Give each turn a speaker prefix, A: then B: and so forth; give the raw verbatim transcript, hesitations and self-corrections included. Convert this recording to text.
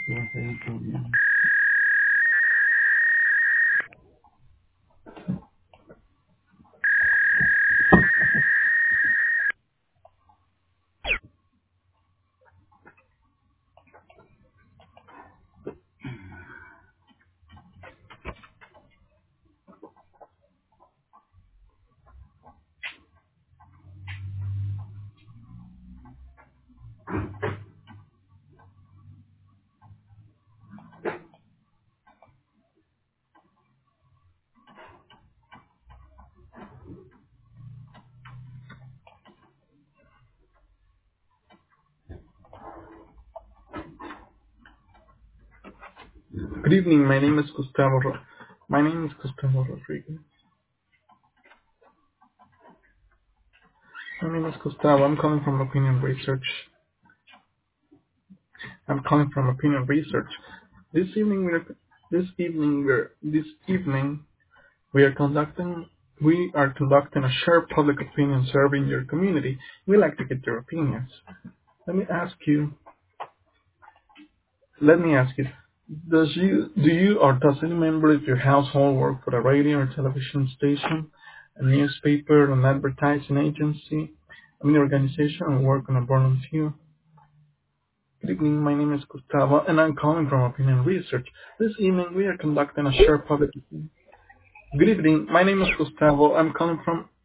A: Good evening. My name is Gustavo. Ro- My name is Gustavo Rodriguez. My name is Gustavo. I'm calling from Opinion Research. I'm calling from Opinion Research. This evening, we're this evening we're this evening we are conducting we are conducting a shared public opinion survey in your community. We like to get your opinions. Let me ask you. Let me ask you. Does you do you or does any member of your household work for a radio or television station, a newspaper, an advertising agency, I mean organization, or work on a volunteer? Good evening, my name is Gustavo, and I'm calling from Opinion Research. This evening we are conducting a share public. Good evening, my name is Gustavo. I'm calling from